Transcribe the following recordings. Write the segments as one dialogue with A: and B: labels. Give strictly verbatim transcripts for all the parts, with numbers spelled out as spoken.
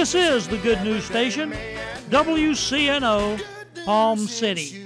A: This is the Good News Station, W C N O, Palm City.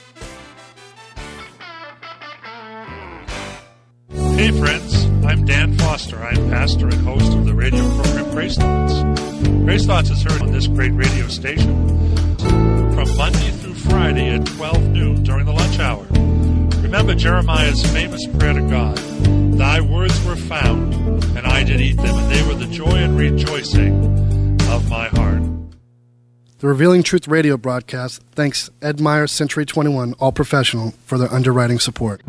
B: Hey friends, I'm Dan Foster. I'm pastor and host of the radio program Grace Thoughts. Grace Thoughts is heard on this great radio station from Monday through Friday at twelve noon during the lunch hour. Remember Jeremiah's famous prayer to God, "Thy words were found, and I did eat them, and they were the joy and rejoicing of my heart."
C: The Revealing Truth radio broadcast thanks Ed Meyer Century twenty-one All Professional for their underwriting support.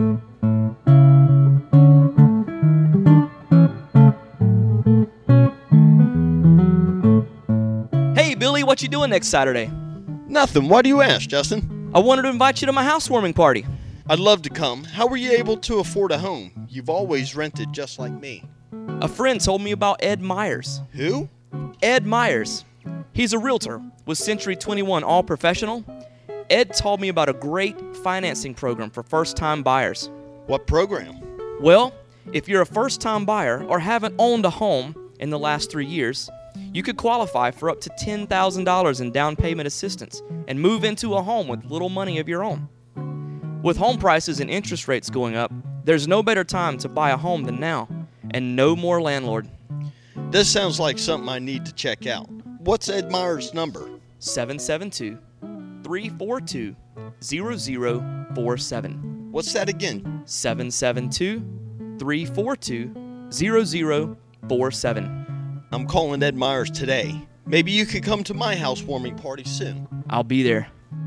D: Hey, Billy, what you doing next Saturday?
E: Nothing. Why do you ask, Justin?
D: I wanted to invite you to my housewarming party.
E: I'd love to come. How were you able to afford a home? You've always rented just like me.
D: A friend told me about Ed Myers.
E: Who?
D: Ed Myers. He's a realtor with Century twenty-one All Professional. Ed told me about a great financing program for first-time buyers.
E: What program?
D: Well, if you're a first-time buyer or haven't owned a home in the last three years, you could qualify for up to ten thousand dollars in down payment assistance and move into a home with little money of your own. With home prices and interest rates going up, there's no better time to buy a home than now, and no more landlord.
E: This sounds like something I need to check out. What's Ed Myers' number?
D: seven seven two, three four two, zero zero four seven.
E: What's that again?
D: seven seven two, three four two, zero zero four seven.
E: I'm calling Ed Myers today. Maybe you could come to my housewarming party soon.
D: I'll be there.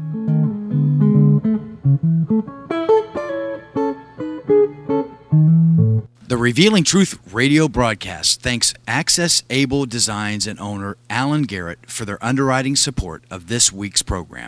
F: The Revealing Truth radio broadcast thanks Access Able Designs and owner Alan Garrett for their underwriting support of this week's program.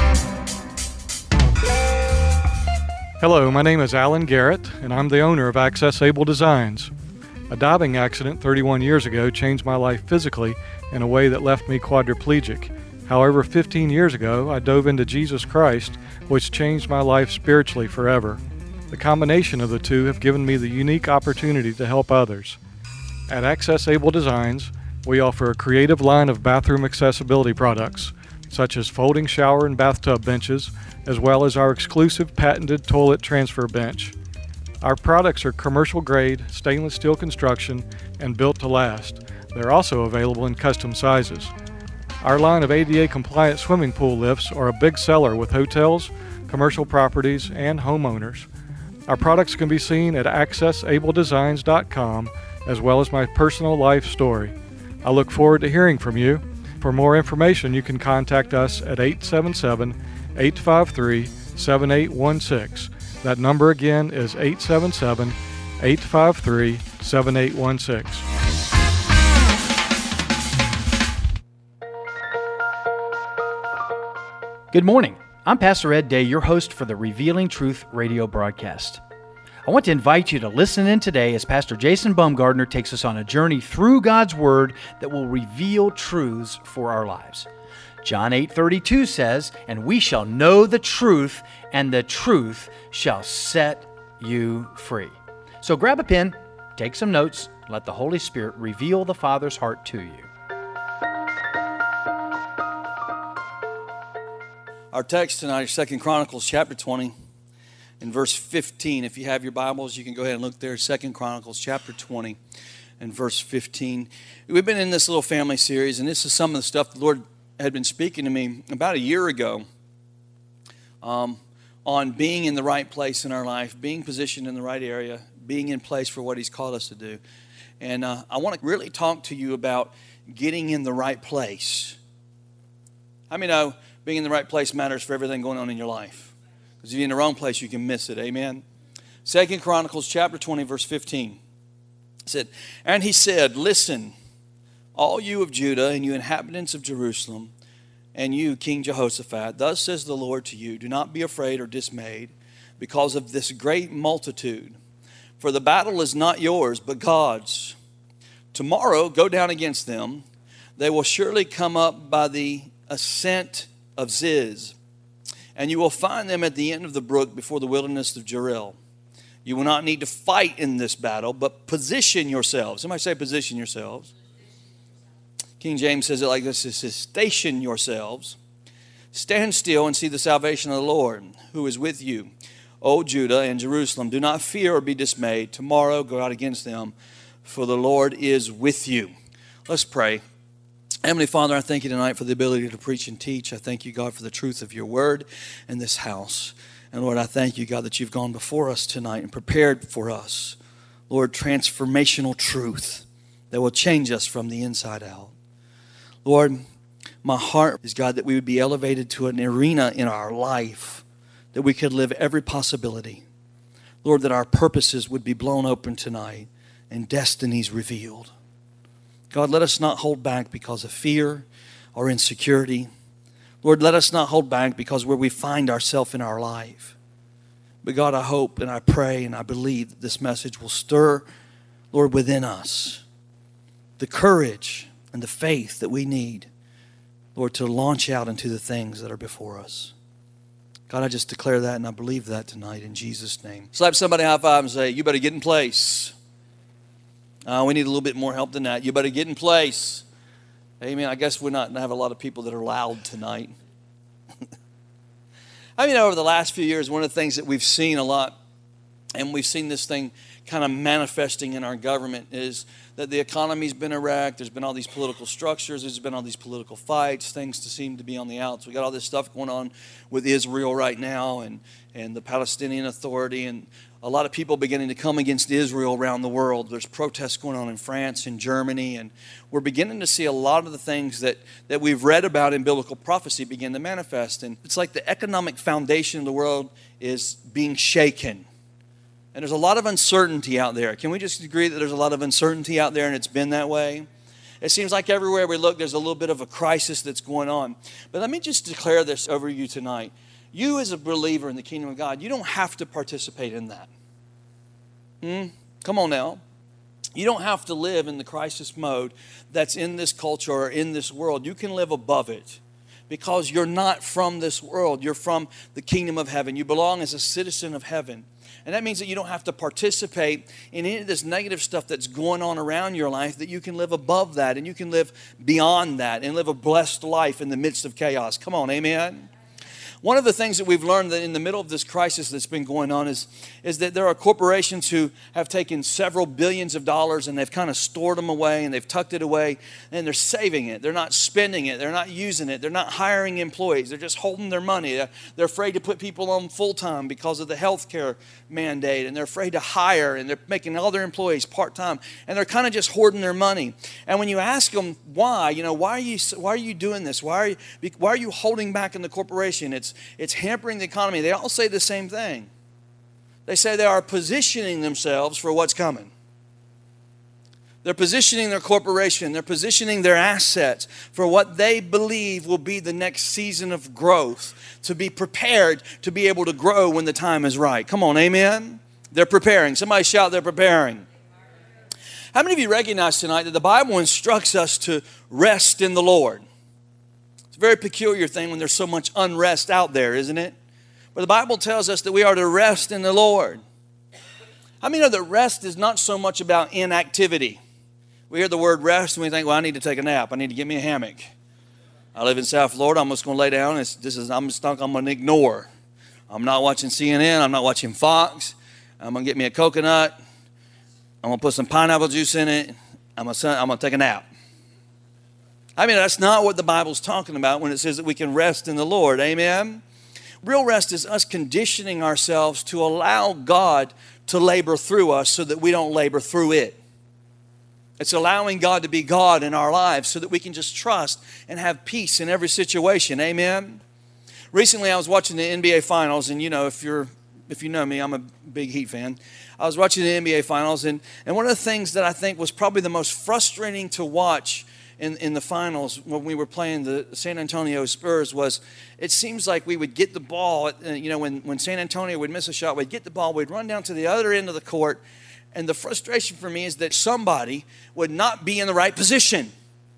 G: Hello, my name is Alan Garrett, and I'm the owner of Access Able Designs. A diving accident thirty-one years ago changed my life physically in a way that left me quadriplegic. However, fifteen years ago, I dove into Jesus Christ, which changed my life spiritually forever. The combination of the two have given me the unique opportunity to help others. At Access Able Designs, we offer a creative line of bathroom accessibility products, such as folding shower and bathtub benches, as well as our exclusive patented toilet transfer bench. Our products are commercial grade, stainless steel construction, and built to last. They're also available in custom sizes. Our line of A D A compliant swimming pool lifts are a big seller with hotels, commercial properties, and homeowners. Our products can be seen at access able designs dot com, as well as my personal life story. I look forward to hearing from you. For more information, you can contact us at eight seven seven, eight five three, seven eight one six. That number again is eight seven seven, eight five three, seven eight one six.
H: Good morning. I'm Pastor Ed Day, your host for the Revealing Truth radio broadcast. I want to invite you to listen in today as Pastor Jason Baumgardner takes us on a journey through God's Word that will reveal truths for our lives. John eight thirty-two says, "And we shall know the truth, and the truth shall set you free." So grab a pen, take some notes, let the Holy Spirit reveal the Father's heart to you.
I: Our text tonight is Second Chronicles chapter twenty and verse fifteen. If you have your Bibles, you can go ahead and look there. Second Chronicles chapter twenty and verse fifteen. We've been in this little family series, and this is some of the stuff the Lord had been speaking to me about a year ago um, on being in the right place in our life, being positioned in the right area, being in place for what He's called us to do. And uh, I want to really talk to you about getting in the right place. How many know being in the right place matters for everything going on in your life? Because if you're in the wrong place, you can miss it. Amen. Second Chronicles chapter twenty, verse fifteen. It said, "And he said, Listen, all you of Judah and you inhabitants of Jerusalem, and you, King Jehoshaphat, thus says the Lord to you, do not be afraid or dismayed because of this great multitude. For the battle is not yours, but God's. Tomorrow go down against them. They will surely come up by the ascent of Ziz, and you will find them at the end of the brook before the wilderness of Jeril. You will not need to fight in this battle, but position yourselves." Somebody say position yourselves. King James says it like this. It says, station yourselves, stand still and see the salvation of the Lord, who is with you, O Judah and Jerusalem. Do not fear or be dismayed. Tomorrow go out against them, for the Lord is with you. Let's pray. Heavenly Father, I thank you tonight for the ability to preach and teach. I thank you, God, for the truth of your word in this house. And Lord, I thank you, God, that you've gone before us tonight and prepared for us, Lord, transformational truth that will change us from the inside out. Lord, my heart is, God, that we would be elevated to an arena in our life, that we could live every possibility. Lord, that our purposes would be blown open tonight and destinies revealed. God, let us not hold back because of fear or insecurity. Lord, let us not hold back because where we find ourselves in our life. But God, I hope and I pray and I believe that this message will stir, Lord, within us the courage and the faith that we need, Lord, to launch out into the things that are before us. God, I just declare that and I believe that tonight in Jesus' name. Slap somebody high five and say, you better get in place. Uh, we need a little bit more help than that. You better get in place. Amen. I guess we're not going to have a lot of people that are loud tonight. I mean, over the last few years, one of the things that we've seen a lot, and we've seen this thing kind of manifesting in our government, is that the economy's been a wreck. There's been all these political structures. There's been all these political fights. Things to seem to be on the outs. We got all this stuff going on with Israel right now and, and the Palestinian Authority, and a lot of people beginning to come against Israel around the world. There's protests going on in France and Germany, and we're beginning to see a lot of the things that, that we've read about in biblical prophecy begin to manifest. And it's like the economic foundation of the world is being shaken. And there's a lot of uncertainty out there. Can we just agree that there's a lot of uncertainty out there and it's been that way? It seems like everywhere we look, there's a little bit of a crisis that's going on. But let me just declare this over you tonight. You as a believer in the kingdom of God, you don't have to participate in that. Hmm? Come on now. You don't have to live in the crisis mode that's in this culture or in this world. You can live above it because you're not from this world. You're from the kingdom of heaven. You belong as a citizen of heaven. And that means that you don't have to participate in any of this negative stuff that's going on around your life, that you can live above that and you can live beyond that and live a blessed life in the midst of chaos. Come on, amen? One of the things that we've learned that in the middle of this crisis that's been going on is, is that there are corporations who have taken several billions of dollars and they've kind of stored them away and they've tucked it away and they're saving it. They're not spending it. They're not using it. They're not hiring employees. They're just holding their money. They're afraid to put people on full-time because of the health care mandate, and they're afraid to hire, and they're making all their employees part-time, and they're kind of just hoarding their money. And when you ask them why, you know, why are you why are you doing this? Why are you why are you holding back in the corporation? It's it's hampering the economy. They all say the same thing. They say they are positioning themselves for what's coming. They're positioning their corporation. They're positioning their assets for what they believe will be the next season of growth, to be prepared to be able to grow when the time is right. Come on, amen? They're preparing. Somebody shout, they're preparing. How many of you recognize tonight that the Bible instructs us to rest in the Lord? It's a very peculiar thing when there's so much unrest out there, isn't it? But the Bible tells us that we are to rest in the Lord. How many know that rest is not so much about inactivity? We hear the word rest and we think, well, I need to take a nap. I need to get me a hammock. I live in South Florida. I'm just going to lay down. It's, this is, I'm just I'm going to ignore. I'm not watching C N N. I'm not watching Fox. I'm going to get me a coconut. I'm going to put some pineapple juice in it. I'm going to, I'm going to take a nap. I mean, that's not what the Bible's talking about when it says that we can rest in the Lord. Amen? Real rest is us conditioning ourselves to allow God to labor through us so that we don't labor through it. It's allowing God to be God in our lives so that we can just trust and have peace in every situation. Amen? Recently, I was watching the N B A Finals, and you know, if you're if you know me, I'm a big Heat fan. I was watching the N B A Finals, and, and one of the things that I think was probably the most frustrating to watch in, in the finals when we were playing the San Antonio Spurs was it seems like we would get the ball, you know, when, when San Antonio would miss a shot, we'd get the ball, we'd run down to the other end of the court, and the frustration for me is that somebody would not be in the right position.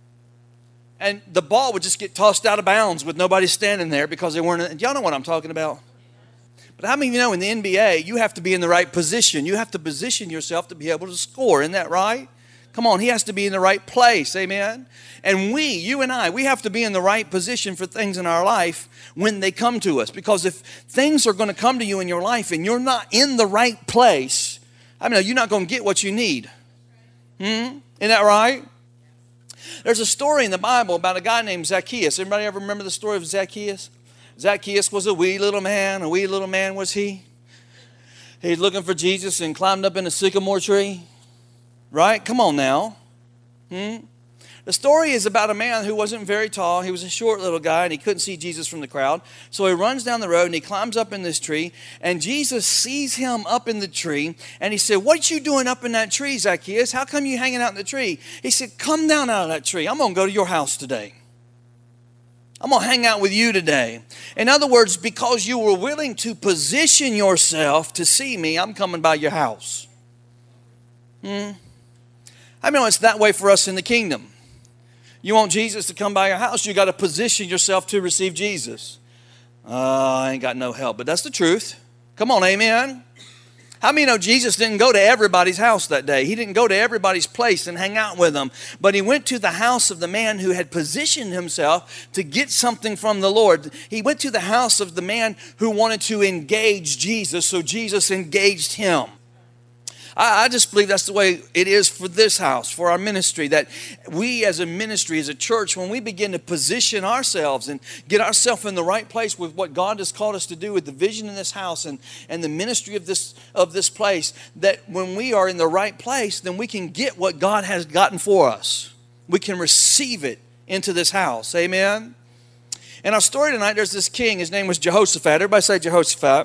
I: And the ball would just get tossed out of bounds with nobody standing there because they weren't. Y'all know what I'm talking about. But how many of you know in the N B A, you have to be in the right position. You have to position yourself to be able to score. Isn't that right? Come on, he has to be in the right place, amen? And we, you and I, we have to be in the right position for things in our life when they come to us. Because if things are going to come to you in your life and you're not in the right place, I mean, you're not going to get what you need. Hmm? Isn't that right? There's a story in the Bible about a guy named Zacchaeus. Everybody ever remember the story of Zacchaeus? Zacchaeus was a wee little man. A wee little man was he. He's looking for Jesus and climbed up in a sycamore tree. Right? Come on now. Hmm? The story is about a man who wasn't very tall. He was a short little guy and he couldn't see Jesus from the crowd. So he runs down the road and he climbs up in this tree. And Jesus sees him up in the tree. And he said, "What you doing up in that tree, Zacchaeus? How come you hanging out in the tree?" He said, "Come down out of that tree. I'm going to go to your house today. I'm going to hang out with you today." In other words, because you were willing to position yourself to see me, I'm coming by your house. Hmm? I mean, it's that way for us in the kingdom. You want Jesus to come by your house, you got to position yourself to receive Jesus. Uh, I ain't got no help, but that's the truth. Come on, amen. How many know Jesus didn't go to everybody's house that day? He didn't go to everybody's place and hang out with them. But he went to the house of the man who had positioned himself to get something from the Lord. He went to the house of the man who wanted to engage Jesus, so Jesus engaged him. I just believe that's the way it is for this house, for our ministry, that we as a ministry, as a church, when we begin to position ourselves and get ourselves in the right place with what God has called us to do with the vision in this house and, and the ministry of this, of this place, that when we are in the right place, then we can get what God has gotten for us. We can receive it into this house. Amen? In our story tonight, there's this king. His name was Jehoshaphat. Everybody say Jehoshaphat.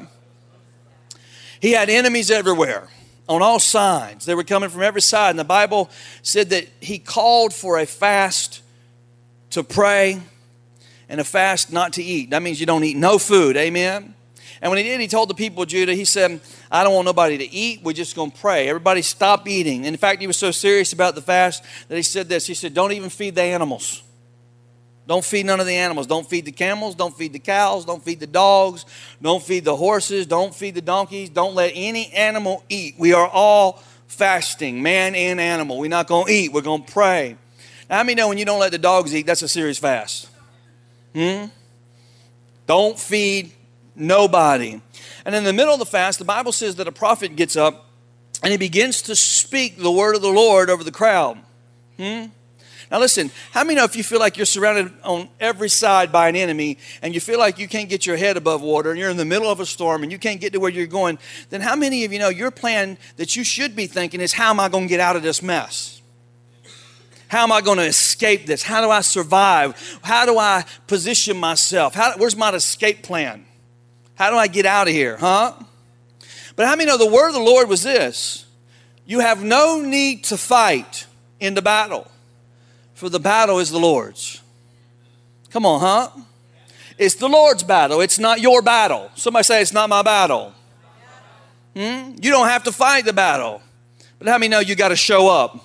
I: He had enemies everywhere. On all sides. They were coming from every side. And the Bible said that he called for a fast to pray and a fast not to eat. That means you don't eat no food. Amen? And when he did, he told the people of Judah, he said, "I don't want nobody to eat. We're just going to pray. Everybody stop eating." And in fact, he was so serious about the fast that he said this. He said, "Don't even feed the animals. Don't feed none of the animals. Don't feed the camels. Don't feed the cows. Don't feed the dogs. Don't feed the horses. Don't feed the donkeys. Don't let any animal eat. We are all fasting, man and animal. We're not going to eat. We're going to pray." Now, how many know when you don't let the dogs eat, that's a serious fast? Hmm? Don't feed nobody. And in the middle of the fast, the Bible says that a prophet gets up and he begins to speak the word of the Lord over the crowd. Hmm? Now listen, how many know if you feel like you're surrounded on every side by an enemy and you feel like you can't get your head above water and you're in the middle of a storm and you can't get to where you're going, then how many of you know your plan that you should be thinking is, how am I going to get out of this mess? How am I going to escape this? How do I survive? How do I position myself? How, where's my escape plan? How do I get out of here, huh? But how many know the word of the Lord was this? You have no need to fight in the battle, for the battle is the Lord's. Come on, huh? It's the Lord's battle. It's not your battle. Somebody say, "It's not my battle." Hmm? You don't have to fight the battle. But how many know you got to show up?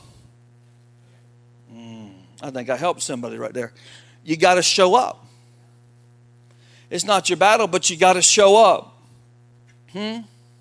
I: Mm, I think I helped somebody right there. You got to show up. It's not your battle, but you got to show up. Hmm?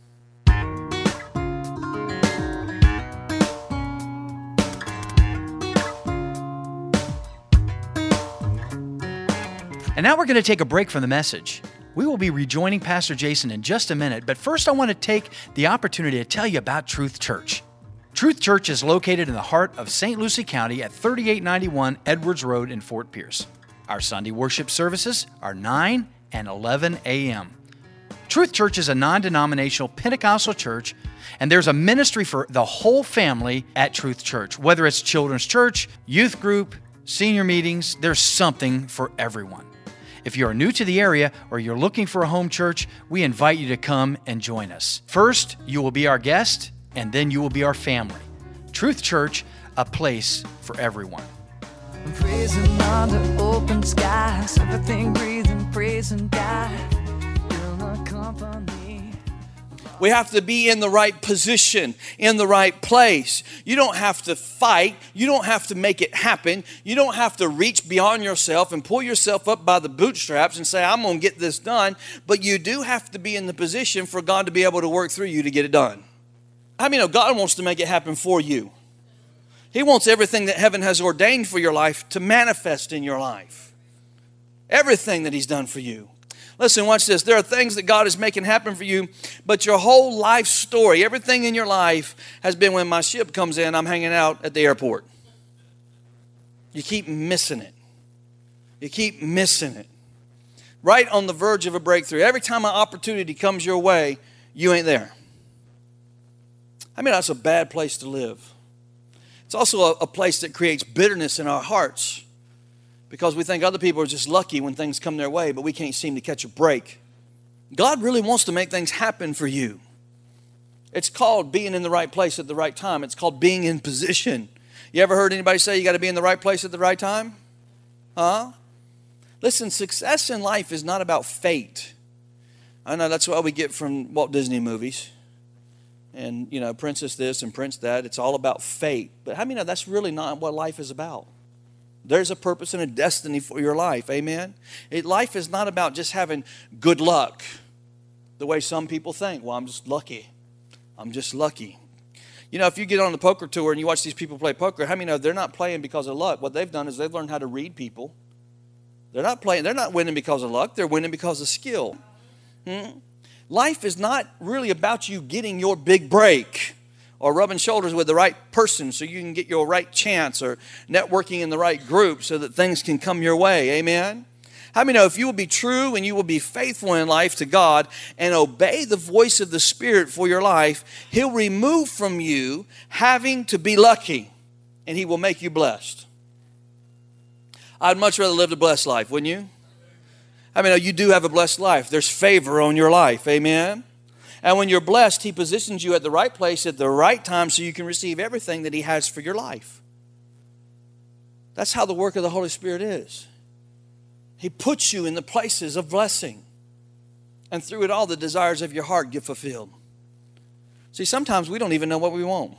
H: And now we're going to take a break from the message. We will be rejoining Pastor Jason in just a minute, but first I want to take the opportunity to tell you about Truth Church. Truth Church is located in the heart of Saint Lucie County at thirty-eight ninety-one Edwards Road in Fort Pierce. Our Sunday worship services are nine and eleven a.m. Truth Church is a non-denominational Pentecostal church, and there's a ministry for the whole family at Truth Church. Whether it's children's church, youth group, senior meetings, there's something for everyone. If you're new to the area or you're looking for a home church, we invite you to come and join us. First, you will be our guest, and then you will be our family. Truth Church, a place for everyone.
J: I'm praising under open skies, everything breathing, praising God. You're my company.
I: We have to be in the right position, in the right place. You don't have to fight. You don't have to make it happen. You don't have to reach beyond yourself and pull yourself up by the bootstraps and say, "I'm going to get this done." But you do have to be in the position for God to be able to work through you to get it done. How many know God wants to make it happen for you? He wants everything that heaven has ordained for your life to manifest in your life. Everything that He's done for you. Listen, watch this. There are things that God is making happen for you, but your whole life story, everything in your life has been when my ship comes in, I'm hanging out at the airport. You keep missing it. You keep missing it. Right on the verge of a breakthrough. Every time an opportunity comes your way, you ain't there. I mean, that's a bad place to live. It's also a, a place that creates bitterness in our hearts because we think other people are just lucky when things come their way, but we can't seem to catch a break. God really wants to make things happen for you. It's called being in the right place at the right time. It's called being in position. You ever heard anybody say you got to be in the right place at the right time? Huh? Listen, success in life is not about fate. I know that's what we get from Walt Disney movies. And, you know, princess this and prince that. It's all about fate. But how many know that's really not what life is about? There's a purpose and a destiny for your life. Amen? It, life is not about just having good luck. The way some people think. Well, I'm just lucky. I'm just lucky. You know, if you get on the poker tour and you watch these people play poker, how many know they're not playing because of luck? What they've done is they've learned how to read people. They're not playing. They're not winning because of luck. They're winning because of skill. Hmm? Life is not really about you getting your big break or rubbing shoulders with the right person so you can get your right chance or networking in the right group so that things can come your way. Amen? How many know if you will be true and you will be faithful in life to God and obey the voice of the Spirit for your life, He'll remove from you having to be lucky and He will make you blessed. I'd much rather live a blessed life, wouldn't you? I mean, you do have a blessed life. There's favor on your life. Amen? And when you're blessed, He positions you at the right place at the right time so you can receive everything that He has for your life. That's how the work of the Holy Spirit is. He puts you in the places of blessing. And through it all, the desires of your heart get fulfilled. See, sometimes we don't even know what we want.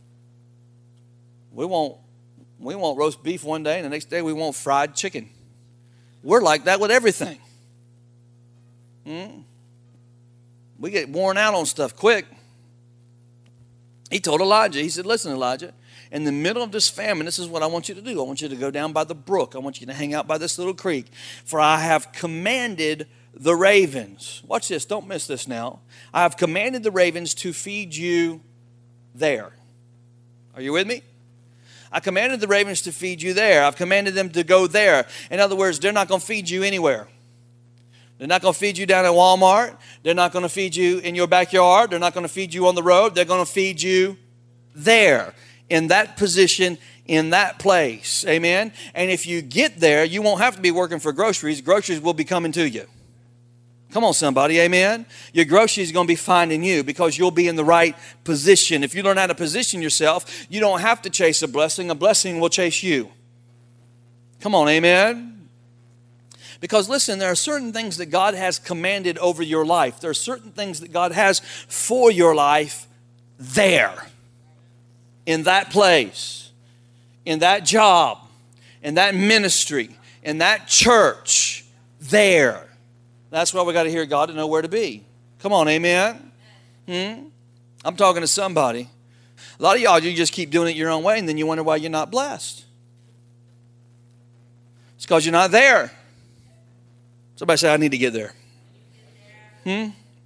I: We want, we want roast beef one day, and the next day we want fried chicken. We're like that with everything. Hmm? We get worn out on stuff quick. He told Elijah, he said, listen, Elijah, in the middle of this famine, this is what I want you to do. I want you to go down by the brook. I want you to hang out by this little creek. For I have commanded the ravens. Watch this. Don't miss this now. I have commanded the ravens to feed you there. Are you with me? I commanded the ravens to feed you there. I've commanded them to go there. In other words, they're not going to feed you anywhere. They're not going to feed you down at Walmart. They're not going to feed you in your backyard. They're not going to feed you on the road. They're going to feed you there, in that position, in that place. Amen? And if you get there, you won't have to be working for groceries. Groceries will be coming to you. Come on, somebody. Amen? Your groceries are going to be finding you because you'll be in the right position. If you learn how to position yourself, you don't have to chase a blessing. A blessing will chase you. Come on, amen? Because listen, there are certain things that God has commanded over your life. There are certain things that God has for your life there, in that place, in that job, in that ministry, in that church, there. That's why we got to hear God to know where to be. Come on, amen? Hmm? I'm talking to somebody. A lot of y'all, you just keep doing it your own way, and then you wonder why you're not blessed. It's because you're not there. Somebody say, I need to get there. Hmm?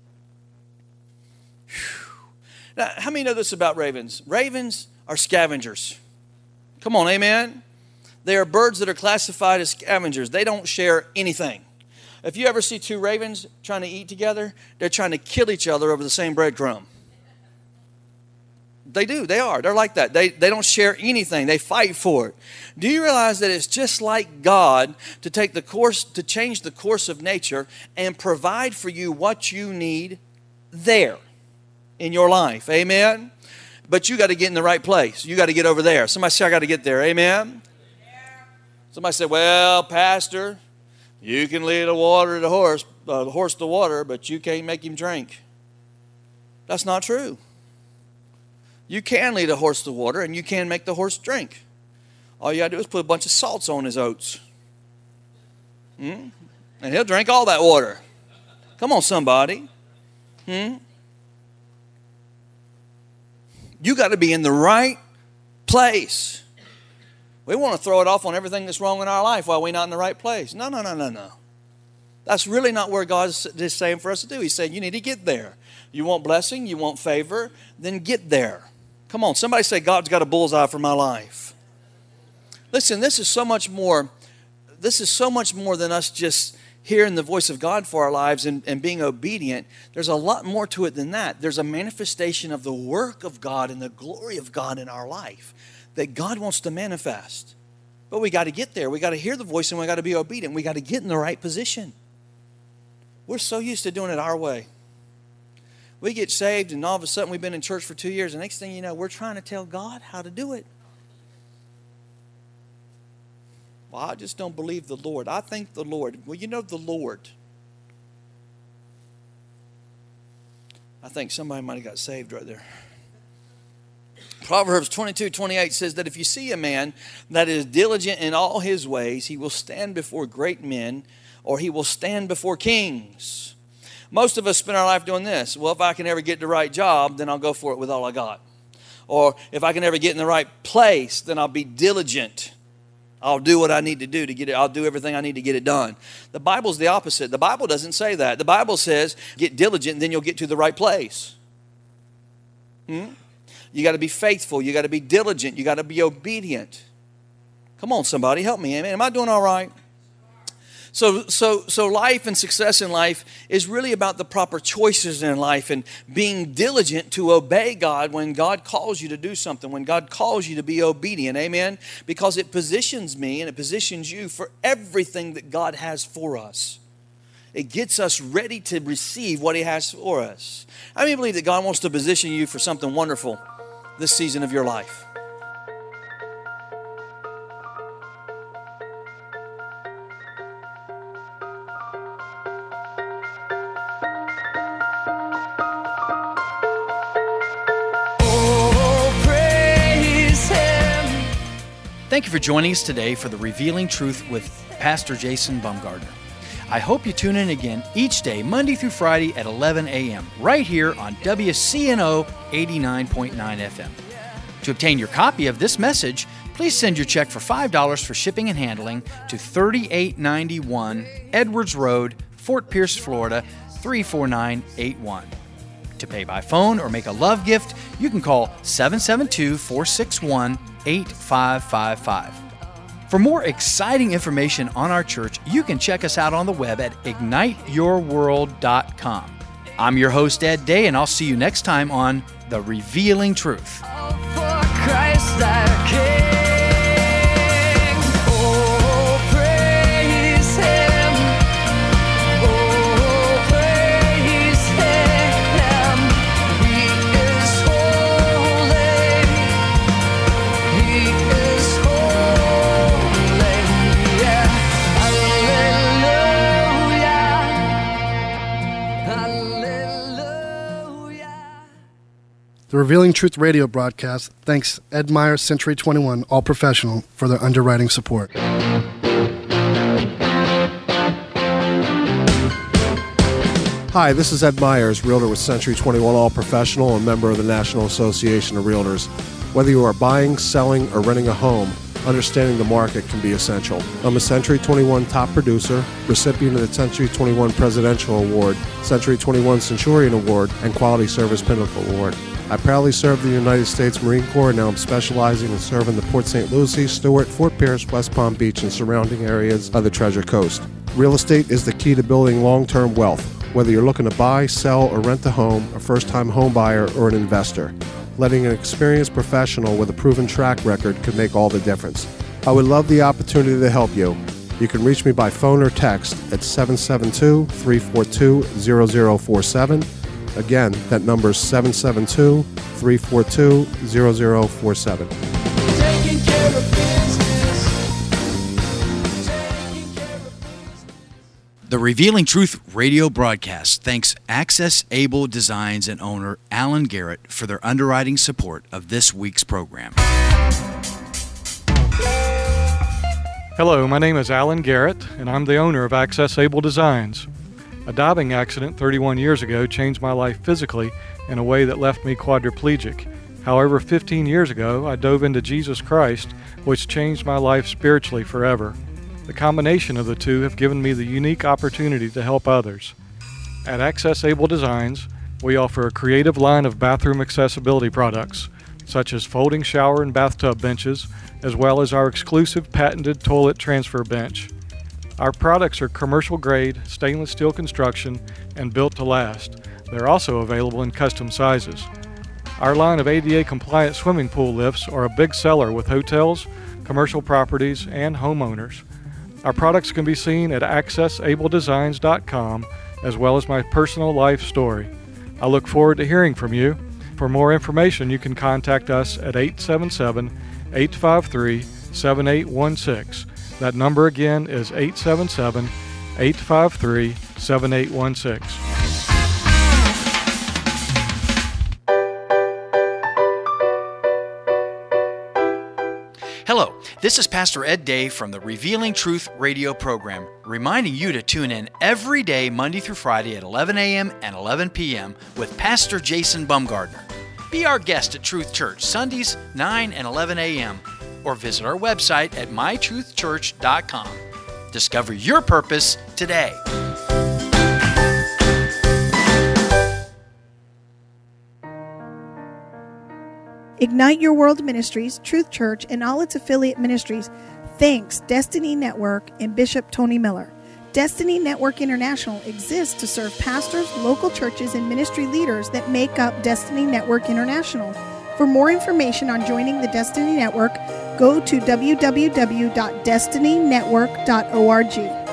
I: Now, how many know this about ravens? Ravens are scavengers. Come on, amen? They are birds that are classified as scavengers. They don't share anything. If you ever see two ravens trying to eat together, they're trying to kill each other over the same breadcrumb. They do. They are. They're like that. They, they don't share anything. They fight for it. Do you realize that it's just like God to take the course, to change the course of nature and provide for you what you need there in your life? Amen? But you got to get in the right place. You got to get over there. Somebody say, I got to get there. Amen? Somebody said, well, Pastor, you can lead a water to horse, uh, horse to water, but you can't make him drink. That's not true. You can lead a horse to water, and you can make the horse drink. All you got to do is put a bunch of salts on his oats. Hmm? And he'll drink all that water. Come on, somebody. Hmm? You got to be in the right place. We want to throw it off on everything that's wrong in our life while we're not in the right place. No, no, no, no, no. That's really not where God's just saying for us to do. He's saying you need to get there. You want blessing, you want favor, then get there. Come on, somebody say, God's got a bullseye for my life. Listen, this is so much more, this is so much more than us just hearing the voice of God for our lives and, and being obedient. There's a lot more to it than that. There's a manifestation of the work of God and the glory of God in our life that God wants to manifest. But we got to get there. We got to hear the voice and we got to be obedient. We got to get in the right position. We're so used to doing it our way. We get saved and all of a sudden we've been in church for two years. And next thing you know, we're trying to tell God how to do it. Well, I just don't believe the Lord. I think the Lord. Well, you know the Lord. I think somebody might have got saved right there. Proverbs twenty-two twenty-eight says that if you see a man that is diligent in all his ways, he will stand before great men, or he will stand before kings. Most of us spend our life doing this. Well, if I can ever get the right job, then I'll go for it with all I got. Or if I can ever get in the right place, then I'll be diligent. I'll do what I need to do to get it. I'll do everything I need to get it done. The Bible's the opposite. The Bible doesn't say that. The Bible says, get diligent, and then you'll get to the right place. Hmm? You got to be faithful. You got to be diligent. You got to be obedient. Come on, somebody, help me. Amen. Am I doing all right? So, so, so life and success in life is really about the proper choices in life and being diligent to obey God when God calls you to do something, when God calls you to be obedient. Amen. Because it positions me and it positions you for everything that God has for us. It gets us ready to receive what He has for us. I mean, believe that God wants to position you for something wonderful this season of your life.
J: Oh, praise Him.
H: Thank you for joining us today for the Revealing Truth with Pastor Jason Bumgardner. I hope you tune in again each day, Monday through Friday at eleven a.m., right here on W C N O eighty-nine point nine F M. To obtain your copy of this message, please send your check for five dollars for shipping and handling to thirty-eight ninety-one Edwards Road, Fort Pierce, Florida, three four nine eight one. To pay by phone or make a love gift, you can call seven seven two, four six one, eight five five five. For more exciting information on our church, you can check us out on the web at ignite your world dot com. I'm your host, Ed Day, and I'll see you next time on The Revealing Truth.
J: Christ our King. Oh, praise Him. Oh, praise Him. He is holy. He is holy. Yeah. Hallelujah. Hallelujah.
C: The Revealing Truth radio broadcast thanks Ed Meyer Century twenty-one All Professional for their underwriting support.
K: Hi, this is Ed Myers, Realtor with Century twenty-one All Professional and member of the National Association of Realtors. Whether you are buying, selling, or renting a home, understanding the market can be essential. I'm a Century twenty-one top producer, recipient of the Century twenty-one Presidential Award, Century twenty-one Centurion Award, and Quality Service Pinnacle Award. I proudly served the United States Marine Corps, and now I'm specializing in serving the Port Saint Lucie, Stewart, Fort Pierce, West Palm Beach, and surrounding areas of the Treasure Coast. Real estate is the key to building long-term wealth, whether you're looking to buy, sell, or rent a home, a first-time home buyer, or an investor. Letting an experienced professional with a proven track record can make all the difference. I would love the opportunity to help you. You can reach me by phone or text at seven seven two, three four two, zero zero four seven. Again, that number is seven seven two, three four two, zero zero four seven.
J: Taking care of business. Taking care of business.
F: The Revealing Truth radio broadcast thanks Access Able Designs and owner Alan Garrett for their underwriting support of this week's program.
G: Hello, my name is Alan Garrett, and I'm the owner of Access Able Designs. A diving accident thirty-one years ago changed my life physically in a way that left me quadriplegic. However, fifteen years ago, I dove into Jesus Christ, which changed my life spiritually forever. The combination of the two have given me the unique opportunity to help others. At Access Able Designs, we offer a creative line of bathroom accessibility products, such as folding shower and bathtub benches, as well as our exclusive patented toilet transfer bench. Our products are commercial grade, stainless steel construction, and built to last. They're also available in custom sizes. Our line of A D A compliant swimming pool lifts are a big seller with hotels, commercial properties, and homeowners. Our products can be seen at access able designs dot com, as well as my personal life story. I look forward to hearing from you. For more information, you can contact us at eight seven seven, eight five three, seven eight one six. That number again is eight seven seven, eight five three, seven eight one six.
F: Hello, this is Pastor Ed Day from the Revealing Truth radio program, reminding you to tune in every day, Monday through Friday at eleven a.m. and eleven p.m. with Pastor Jason Bumgardner. Be our guest at Truth Church, Sundays, nine and eleven a.m., or visit our website at my truth church dot com. Discover your purpose today.
L: Ignite Your World Ministries, Truth Church, and all its affiliate ministries thanks Destiny Network and Bishop Tony Miller. Destiny Network International exists to serve pastors, local churches, and ministry leaders that make up Destiny Network International. For more information on joining the Destiny Network, go to w w w dot destiny network dot org.